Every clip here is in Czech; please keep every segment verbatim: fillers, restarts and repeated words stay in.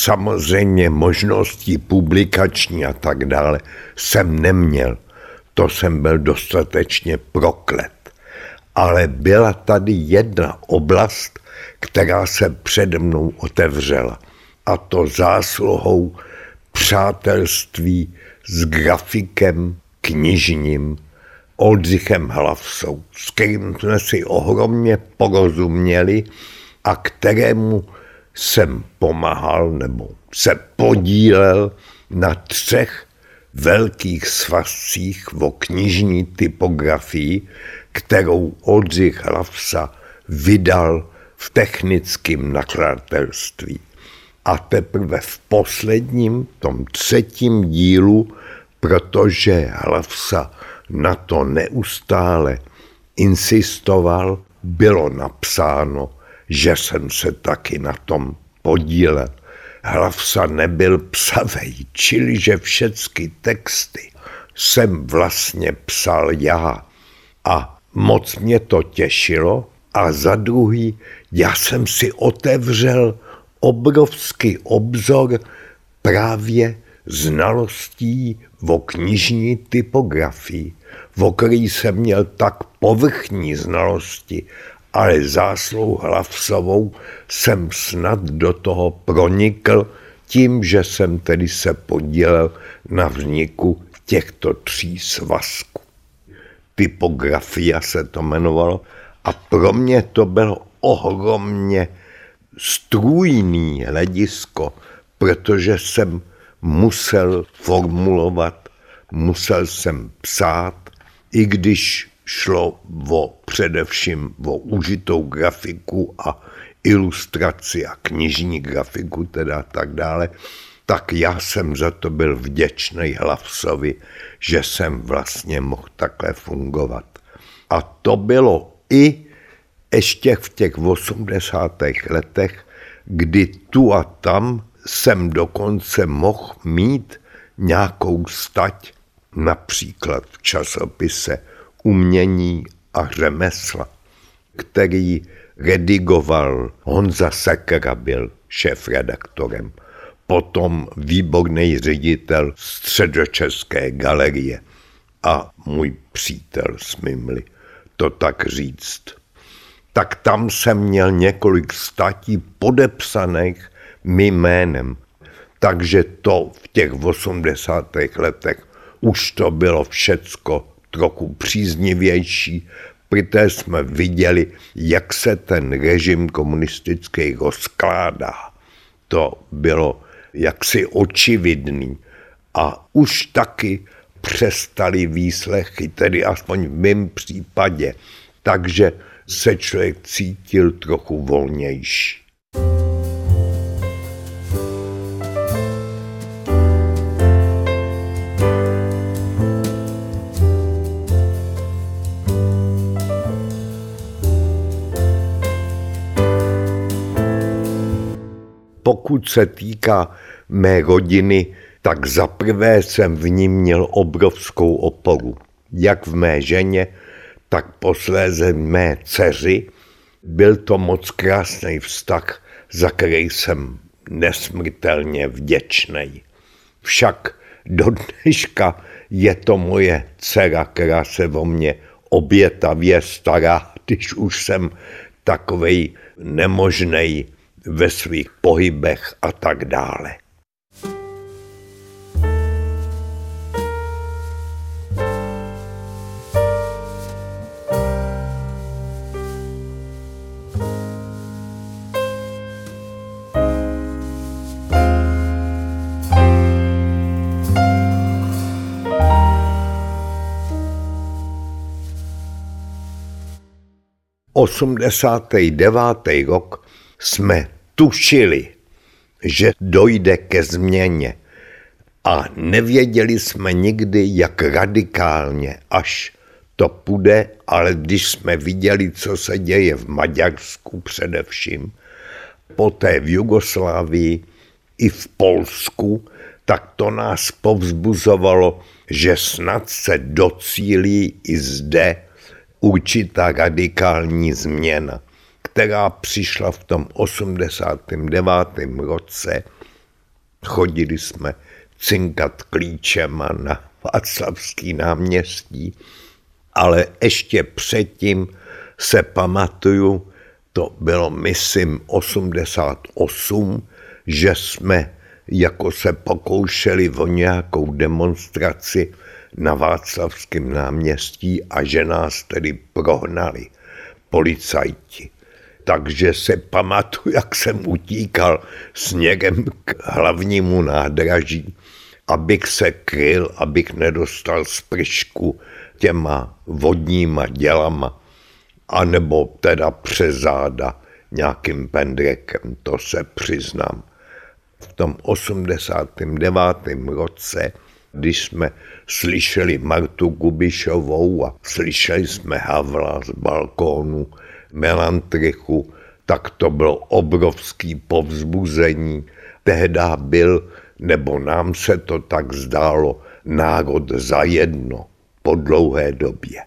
samozřejmě možností publikační a tak dále jsem neměl. To jsem byl dostatečně proklet. Ale byla tady jedna oblast, která se přede mnou otevřela. A to zásluhou přátelství s grafikem knižním Oldřichem Hlavsou, s kterým jsme si ohromně porozuměli a kterému jsem pomáhal nebo se podílel na třech velkých svazcích o knižní typografii, kterou Oldřich Hlavsa vydal v technickém nakladatelství. A teprve v posledním, tom třetím dílu, protože Hlavsa na to neustále insistoval, bylo napsáno, že jsem se taky na tom podílel. Hlavsa nebyl psavej, čili že všechny texty jsem vlastně psal já. A moc mě to těšilo. A za druhý, já jsem si otevřel obrovský obzor právě znalostí o knižní typografii, o který jsem měl tak povrchní znalosti, ale zásluhou Hlavsovou jsem snad do toho pronikl tím, že jsem tedy se podílel na vzniku těchto tří svazků. Typografia se to jmenovalo a pro mě to bylo ohromně strůjný hledisko, protože jsem musel formulovat, musel jsem psát, i když šlo o především o užitou grafiku a ilustraci a knižní grafiku teda tak dále, tak já jsem za to byl vděčný Hlavsovi, že jsem vlastně mohl takhle fungovat. A to bylo i ještě v těch osmdesátých letech, kdy tu a tam jsem dokonce mohl mít nějakou stať, například v časopise Umění a řemesla, který redigoval Honza Sekera, byl šéfredaktorem, potom výborný ředitel Středočeské galerie a můj přítel, smím-li to tak říct. Tak tam jsem měl několik statí podepsaných mým jménem. Takže to v těch osmdesátých letech už to bylo všecko trochu příznivější, protože jsme viděli, jak se ten režim komunistický rozkládá. To bylo jaksi očividný. A už taky přestali výslechy, tedy aspoň v mém případě. Takže se člověk cítil trochu volnější. Pokud se týká mé rodiny, tak zaprvé jsem v ní měl obrovskou oporu. Jak v mé ženě, tak posléze v mé dceři. Byl to moc krásný vztah, za který jsem nesmrtelně vděčný. Však do dneška je to moje dcera, která se o mě obětavě stará, když už jsem takovej nemožnej ve svých pohybech a tak dále. osmdesátý devátý rok jsme tušili, že dojde ke změně a nevěděli jsme nikdy, jak radikálně až to půjde, ale když jsme viděli, co se děje v Maďarsku především, poté v Jugoslávii i v Polsku, tak to nás povzbuzovalo, že snad se docílí i zde určitá radikální změna, která přišla v tom osmdesátém devátém roce Chodili jsme cinkat klíčema na Václavský náměstí, ale ještě předtím se pamatuju, to bylo myslím osmdesát osm, že jsme jako se pokoušeli o nějakou demonstraci na Václavském náměstí a že nás tedy prohnali policajti. Takže se pamatuju, jak jsem utíkal směrem k hlavnímu nádraží, abych se kryl, abych nedostal spršku těma vodníma dělama, anebo teda přes záda nějakým pendrekem, to se přiznám. V tom osmdesátém devátém roce, když jsme slyšeli Martu Kubišovou a slyšeli jsme Havla z balkónu, Melantrichu, tak to bylo obrovský povzbuzení. Tehdy byl, nebo nám se to tak zdálo, národ zajedno po dlouhé době.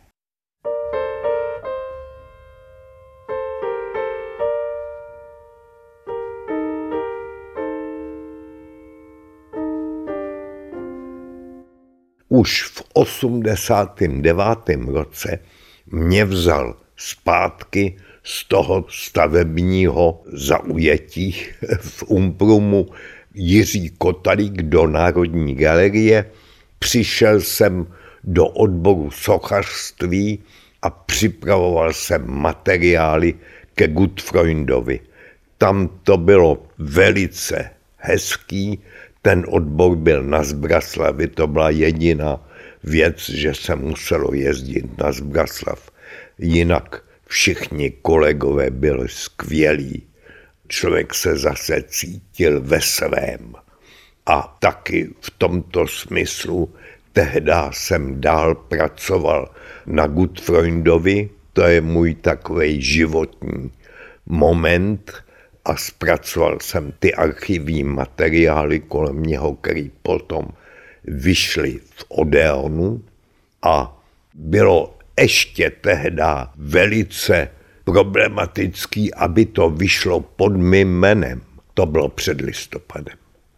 Už v osmdesátém devátém roce mě vzal zpátky z toho stavebního zaujetí v Umprumu Jiří Kotalík do Národní galerie. Přišel jsem do odboru sochařství a připravoval jsem materiály ke Gutfreundovi. Tam to bylo velice hezký, ten odbor byl na Zbraslavi, to byla jediná věc, že se muselo jezdit na Zbraslav. Jinak všichni kolegové byli skvělí. Člověk se zase cítil ve svém. A taky v tomto smyslu tehdy jsem dál pracoval na Gutfreundovi, to je můj takovej životní moment, a zpracoval jsem ty archivní materiály kolem něho, který potom vyšly v Odeonu, a bylo ještě tehdy velice problematický, aby to vyšlo pod mým jménem. To bylo před listopadem.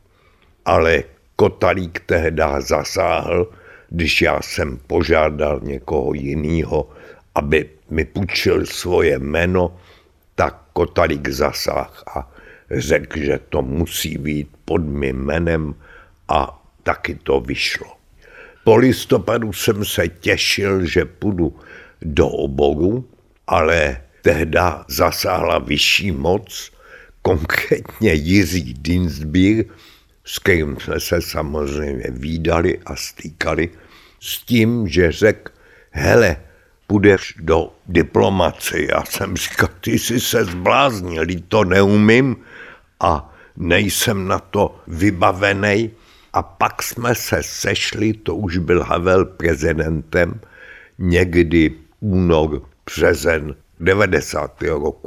Ale Kotalík tehdy zasáhl, když já jsem požádal někoho jiného, aby mi půjčil svoje jméno, tak Kotalík zasáhl a řekl, že to musí být pod mým jménem, a taky to vyšlo. Po listopadu jsem se těšil, že půjdu do oboru, ale tehdy zasáhla vyšší moc, konkrétně Jiří Dienstbier, s kterým jsme se samozřejmě vídali a stýkali, s tím, že řekl, hele, půjdeš do diplomacie. Já jsem říkal, ty jsi se zbláznil, to neumím a nejsem na to vybavený. A pak jsme se sešli, to už byl Havel prezidentem, někdy únor, březen devadesátého roku.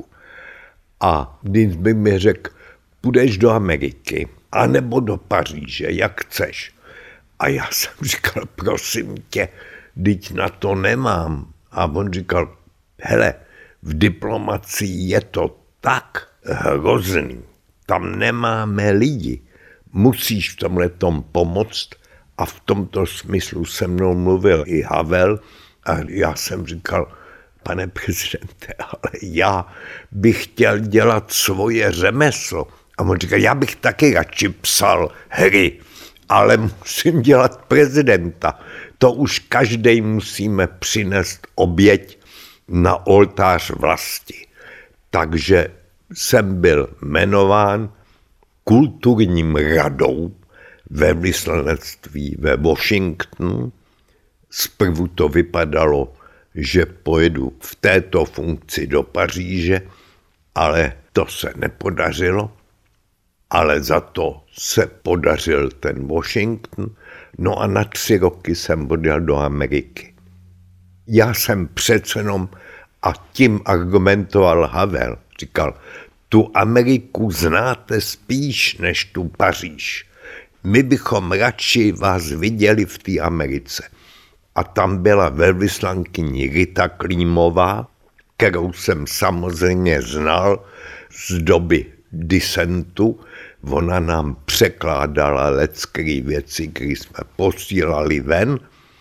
A Dienstbier mi řekl, půjdeš do Ameriky, anebo do Paříže, jak chceš. A já jsem říkal, prosím tě, vždyť na to nemám. A on říkal, hele, v diplomacii je to tak hrozný, tam nemáme lidi, musíš v tomhletom pomoct. A v tomto smyslu se mnou mluvil i Havel a já jsem říkal, pane prezidente, ale já bych chtěl dělat svoje řemeslo. A on říkal, já bych taky radši psal hry, ale musím dělat prezidenta. To už každej musíme přinést oběť na oltář vlasti. Takže jsem byl jmenován kulturním radou ve vyslanectví ve Washingtonu. Zprvu to vypadalo, že pojedu v této funkci do Paříže, ale to se nepodařilo. Ale za to se podařil ten Washington, no a na tři roky jsem odjel do Ameriky. Já jsem přece jenom, a tím argumentoval Havel, říkal, tu Ameriku znáte spíš než tu Paříž. My bychom radši vás viděli v té Americe. A tam byla velvyslankyně Rita Klímová, kterou jsem samozřejmě znal z doby disentu, ona nám překládala lecký věci, které jsme posílali ven,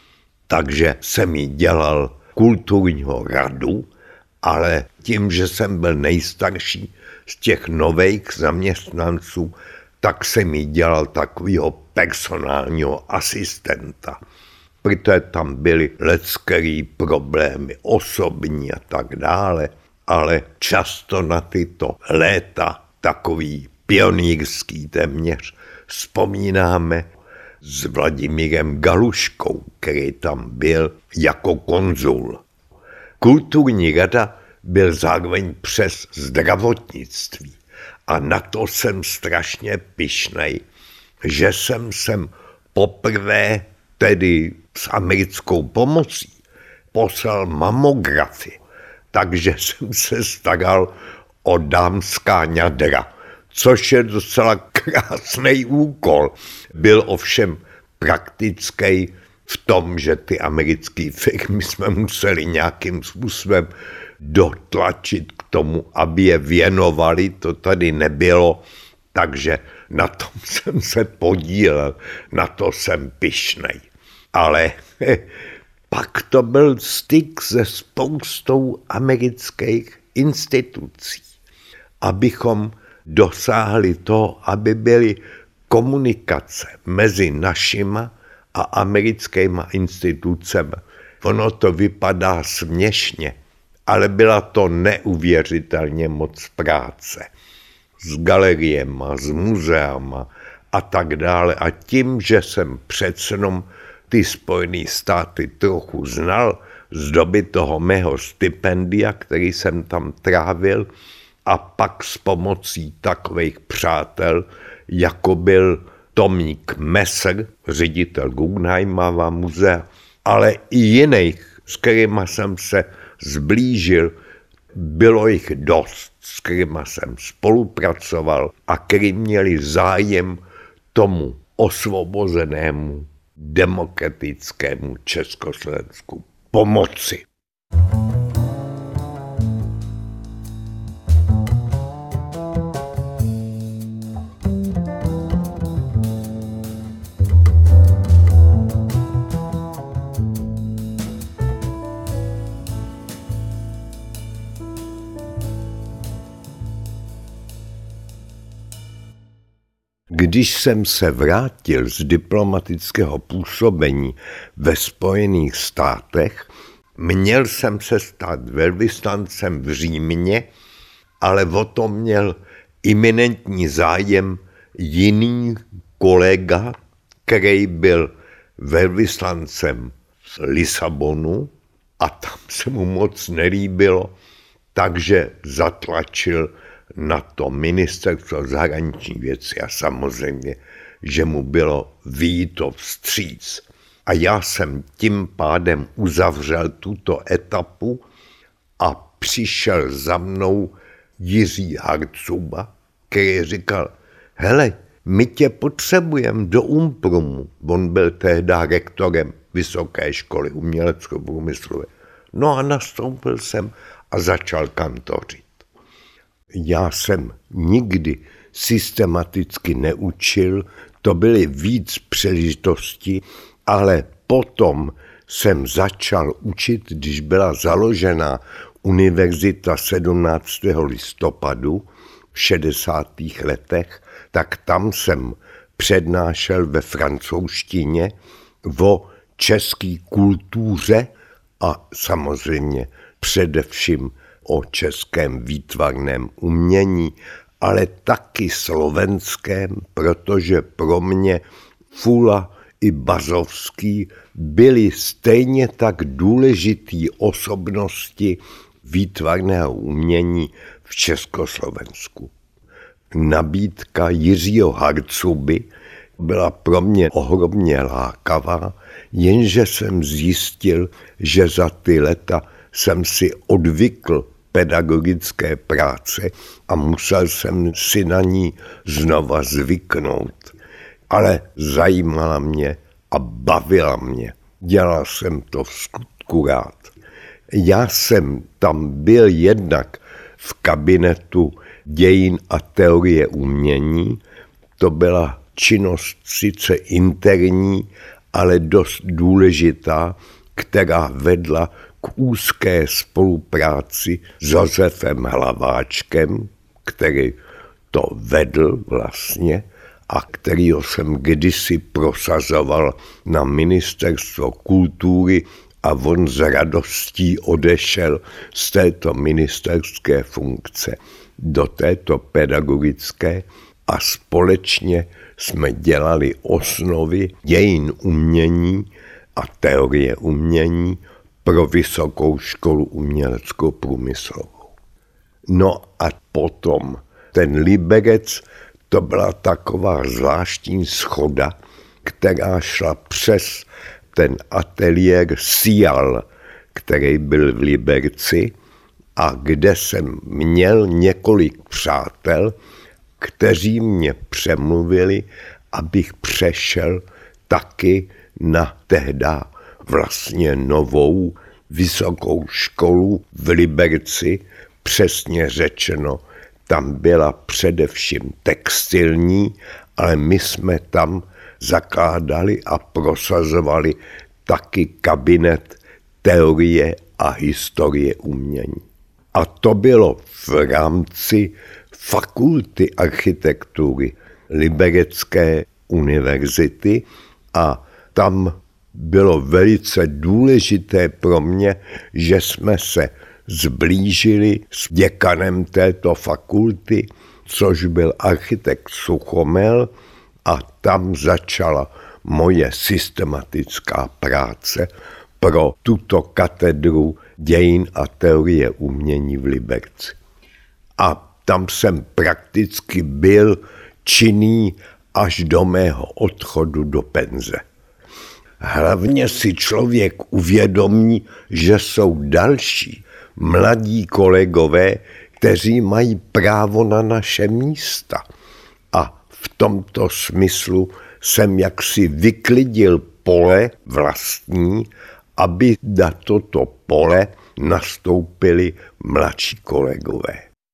takže jsem jí dělal kulturního radu, ale tím, že jsem byl nejstarší z těch nových zaměstnanců, tak jsem jí dělal takového personálního asistenta. Protože tam byly leckerý problémy osobní a tak dále, ale často na tyto léta takový pionýrský téměř vzpomínáme s Vladimírem Galuškou, který tam byl jako konzul. Kulturní rada byl zároveň přes zdravotnictví a na to jsem strašně pyšnej, že jsem sem poprvé, tedy s americkou pomocí, poslal mamografii, takže jsem se staral o dámská ňadra, což je docela krásný úkol. Byl ovšem praktický v tom, že ty americké firmy jsme museli nějakým způsobem dotlačit k tomu, aby je věnovali, to tady nebylo, takže na tom jsem se podílel, na to jsem pyšnej. Ale pak to byl styk se spoustou amerických institucí, abychom dosáhli toho, aby byly komunikace mezi našima a americkýma institucemi. Ono to vypadá směšně, ale byla to neuvěřitelně moc práce. S galeriema, s muzeama a tak dále. A tím, že jsem přece jenom ty Spojené státy trochu znal z doby toho mého stipendia, který jsem tam trávil, a pak s pomocí takových přátel, jako byl Tomík Messer, ředitel Guggenheimova muzea, ale i jiných, s kterými jsem se zblížil, bylo jich dost, s kterými jsem spolupracoval a kteří měli zájem tomu osvobozenému demokratickému Československu pomoci. Když jsem se vrátil z diplomatického působení ve Spojených státech, měl jsem se stát velvyslancem v Římě, ale o tom měl iminentní zájem jiný kolega, který byl velvyslancem v Lisabonu a tam se mu moc nelíbilo, takže zatlačil na to ministerstvo zahraniční věci a samozřejmě, že mu bylo vyjito vstříc. A já jsem tím pádem uzavřel tuto etapu a přišel za mnou Jiří Harcuba, který říkal, hele, my tě potřebujeme do Umprumu. On byl tehdy rektorem Vysoké školy umělecko-průmyslové. No a nastoupil jsem a začal kantořit. Já jsem nikdy systematicky neučil, to byly víc příležitostí, ale potom jsem začal učit, když byla založena univerzita sedmnáctého listopadu v šedesátých letech, tak tam jsem přednášel ve francouzštině o české kultuře a samozřejmě především o českém výtvarném umění, ale taky slovenském, protože pro mě Fula i Bazovský byly stejně tak důležitý osobnosti výtvarného umění v Československu. Nabídka Jiřího Harcuby byla pro mě ohromně lákavá, jenže jsem zjistil, že za ty leta jsem si odvykl pedagogické práce a musel jsem si na ní znova zvyknout. Ale zajímala mě a bavila mě. Dělal jsem to v skutku rád. Já jsem tam byl jednak v kabinetu dějin a teorie umění, to byla činnost sice interní, ale dost důležitá, která vedla k úzké spolupráci s Josefem Hlaváčkem, který to vedl vlastně a kterýho jsem kdysi prosazoval na ministerstvo kultury a on s radostí odešel z této ministerské funkce do této pedagogické a společně jsme dělali osnovy dějin umění a teorie umění pro Vysokou školu umělecko-průmyslovou. No a potom ten Liberec, to byla taková zvláštní schoda, která šla přes ten ateliér Sial, který byl v Liberci a kde jsem měl několik přátel, kteří mě přemluvili, abych přešel taky na tehda vlastně novou vysokou školu v Liberci, přesně řečeno, tam byla především textilní, ale my jsme tam zakládali a prosazovali taky kabinet teorie a historie umění. A to bylo v rámci fakulty architektury Liberecké univerzity a tam bylo velice důležité pro mě, že jsme se zblížili s děkanem této fakulty, což byl architekt Suchomel, a tam začala moje systematická práce pro tuto katedru dějin a teorie umění v Liberci. A tam jsem prakticky byl činný až do mého odchodu do penze. Hlavně si člověk uvědomí, že jsou další mladí kolegové, kteří mají právo na naše místa. A v tomto smyslu jsem jaksi vyklidil pole vlastní, aby na toto pole nastoupili mladší kolegové.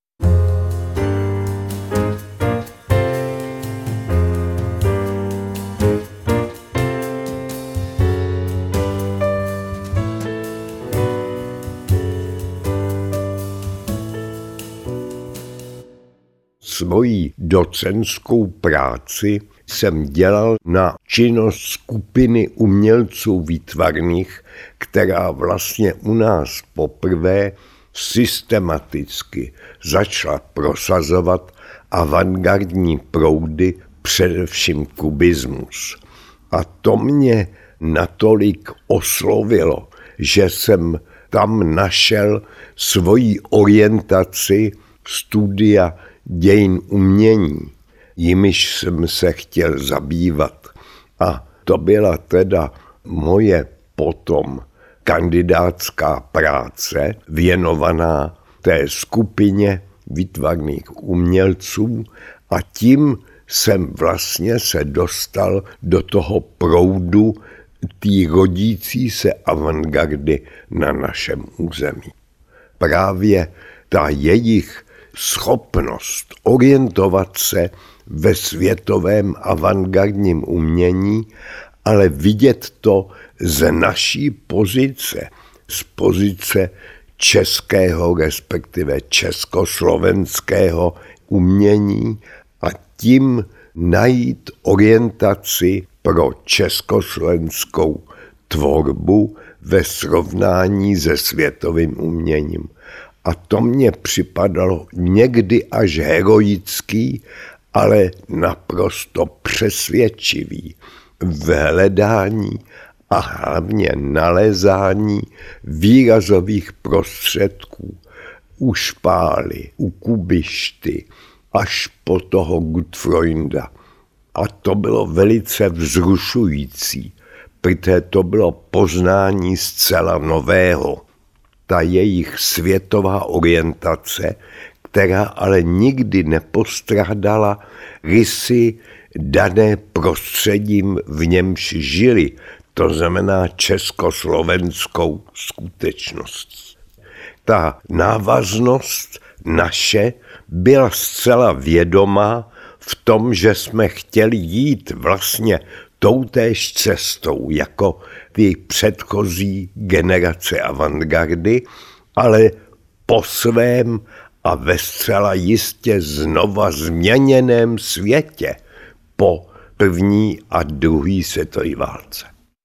Svoji docentskou práci jsem dělal na činnost skupiny umělců výtvarných, která vlastně u nás poprvé systematicky začala prosazovat avantgardní proudy, především kubismus. A to mě natolik oslovilo, že jsem tam našel svoji orientaci studia dějin umění, jimiž jsem se chtěl zabývat. A to byla teda moje potom kandidátská práce věnovaná té skupině výtvarných umělců a tím jsem vlastně se dostal do toho proudu té rodící se avantgardy na našem území. Právě ta jejich schopnost orientovat se ve světovém avantgardním umění, ale vidět to z naší pozice, z pozice českého, respektive československého umění a tím najít orientaci pro československou tvorbu ve srovnání se světovým uměním. A to mně připadalo někdy až heroický, ale naprosto přesvědčivý v hledání a hlavně nalezání výrazových prostředků u Špály, u Kubišty, až po toho Gutfreunda. A to bylo velice vzrušující, protože to bylo poznání zcela nového. Ta jejich světová orientace, která ale nikdy nepostrádala rysy dané prostředím, v němž žili, to znamená československou skutečnost. Ta návaznost naše byla zcela vědomá v tom, že jsme chtěli jít vlastně toutéž cestou jako ty předchozí generace avantgardy, ale po svém a ve zcela jistě znova změněném světě po první a druhé světové válce.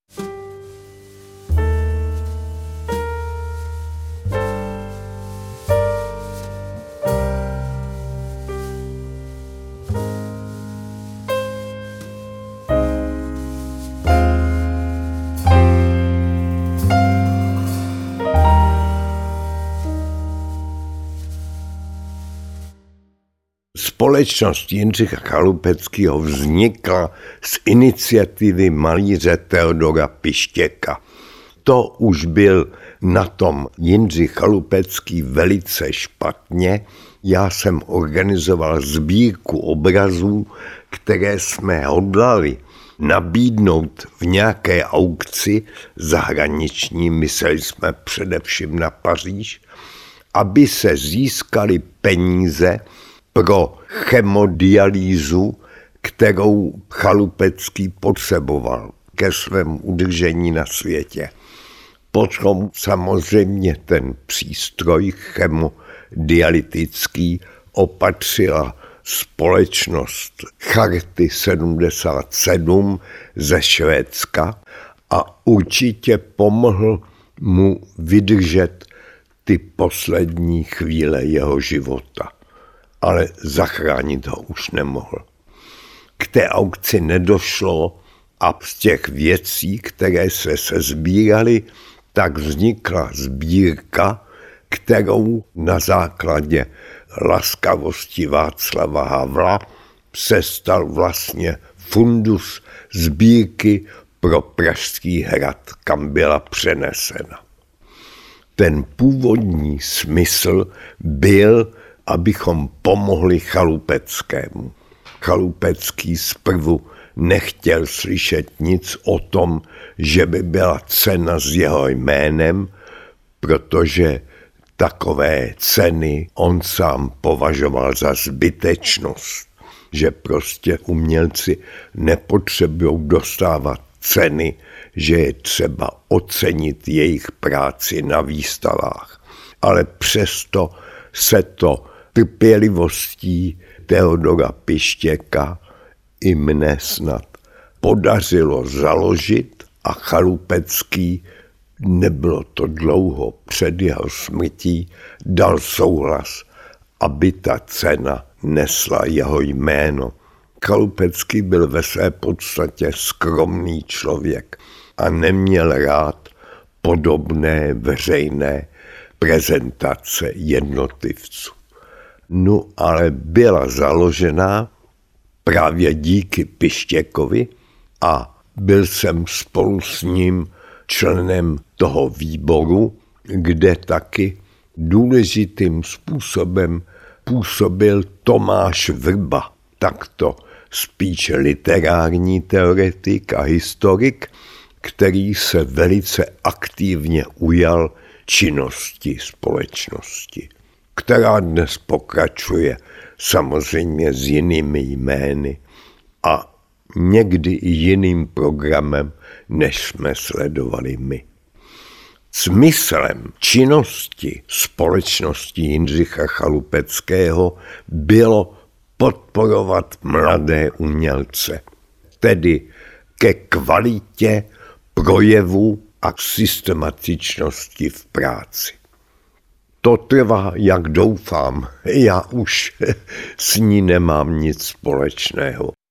Společnost Jindřicha Chalupeckého vznikla z iniciativy malíře Teodora Pištěka. To už byl na tom Jindřich Chalupecký velice špatně. Já jsem organizoval sbírku obrazů, které jsme hodlali nabídnout v nějaké aukci zahraniční, mysleli jsme především na Paříž, aby se získaly peníze pro chemodialýzu, kterou Chalupecký potřeboval ke svému udržení na světě. Potom samozřejmě ten přístroj chemodialytický opatřila společnost Charty sedmdesát sedm ze Švédska a určitě pomohl mu vydržet ty poslední chvíle jeho života. Ale zachránit ho už nemohl. K té aukci nedošlo a z těch věcí, které se sesbíraly, tak vznikla sbírka, kterou na základě laskavosti Václava Havla se stal vlastně fundus sbírky pro Pražský hrad, kam byla přenesena. Ten původní smysl byl, abychom pomohli Chalupeckému. Chalupecký zprvu nechtěl slyšet nic o tom, že by byla cena s jeho jménem, protože takové ceny on sám považoval za zbytečnost, že prostě umělci nepotřebují dostávat ceny, že je třeba ocenit jejich práci na výstavách. Ale přesto se to trpělivostí Teodora Pištěka i mne snad podařilo založit a Chalupecký, nebylo to dlouho před jeho smrtí, dal souhlas, aby ta cena nesla jeho jméno. Chalupecký byl ve své podstatě skromný člověk a neměl rád podobné veřejné prezentace jednotlivců. No ale byla založena právě díky Pištěkovi a byl jsem spolu s ním členem toho výboru, kde taky důležitým způsobem působil Tomáš Vrba, takto spíš literární teoretik a historik, který se velice aktivně ujal činnosti společnosti, která dnes pokračuje samozřejmě s jinými jmény a někdy i jiným programem, než jsme sledovali my. Smyslem činnosti společnosti Jindřicha Chalupeckého bylo podporovat mladé umělce, tedy ke kvalitě projevu a systematičnosti v práci. To trvá, jak doufám, já už s ní nemám nic společného.